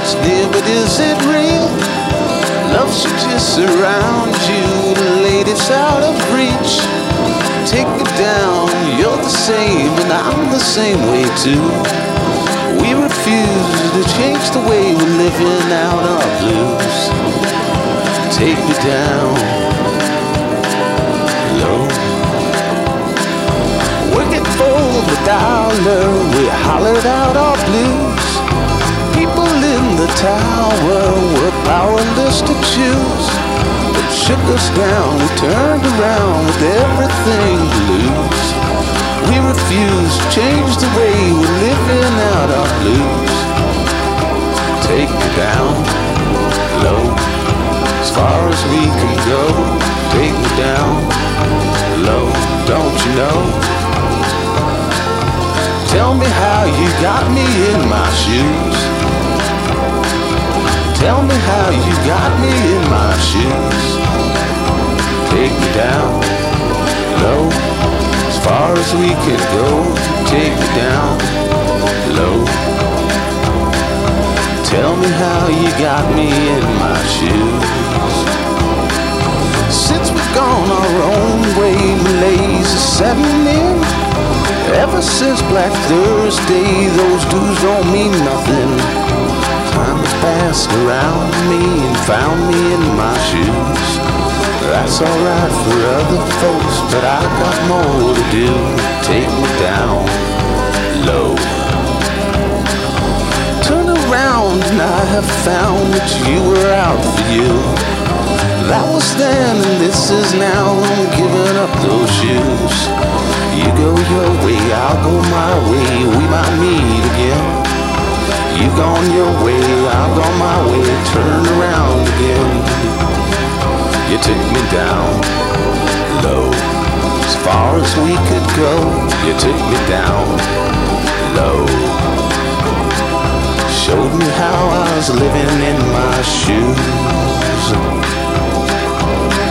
It's near, but is it real? Love should just surround you. The lady's out of reach. Take me down, you're the same, and I'm the same way too. We refuse to change the way we're living out our blues. Take me down low. We're getting bold with dollar. We hollered out our blues. People in the tower were powerless to choose. It shook us down, we turned around with everything to lose. We refuse to change the way we're living out our blues. Take me down low, as far as we can go. Take me down low, don't you know? Tell me how you got me in my shoes. Tell me how you got me in my shoes. Take me down low, as far as we can go. Take me down low. Tell me how you got me in my shoes. Since we've gone our own way, malaise is setting in. Ever since Black Thursday, those dues don't mean nothing. Time has passed around me and found me in my shoes. That's alright for other folks, but I got more to do. Take me down low. Turn around and I have found that you were out for you. That was then and this is now. I'm giving up those shoes. You go your way, I'll go my way. We might meet again. You gone your way, I've gone my way. Turn around again. You took me down low, as far as we could go. You took me down low. Showed me how I was living in my shoes.